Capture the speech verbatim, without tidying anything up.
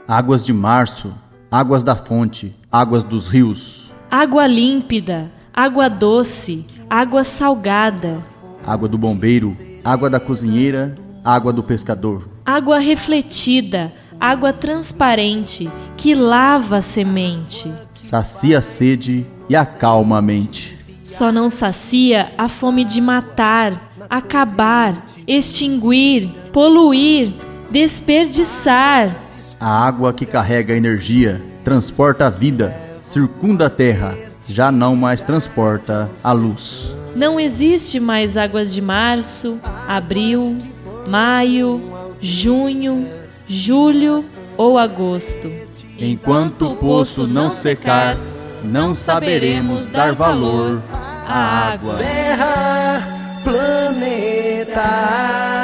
Águas de março, águas da fonte, águas dos rios. Água límpida, água doce, água salgada. Água do bombeiro, água da cozinheira, água do pescador. Água refletida, água transparente, que lava a semente. Sacia a sede e acalma a mente. Só não sacia a fome de matar, acabar, extinguir, poluir, desperdiçar. A água que carrega energia, transporta a vida, circunda a terra, já não mais transporta a luz. Não existe mais águas de março, abril, maio, junho, julho ou agosto. Enquanto o poço não secar, não saberemos dar valor à água. Terra, planeta.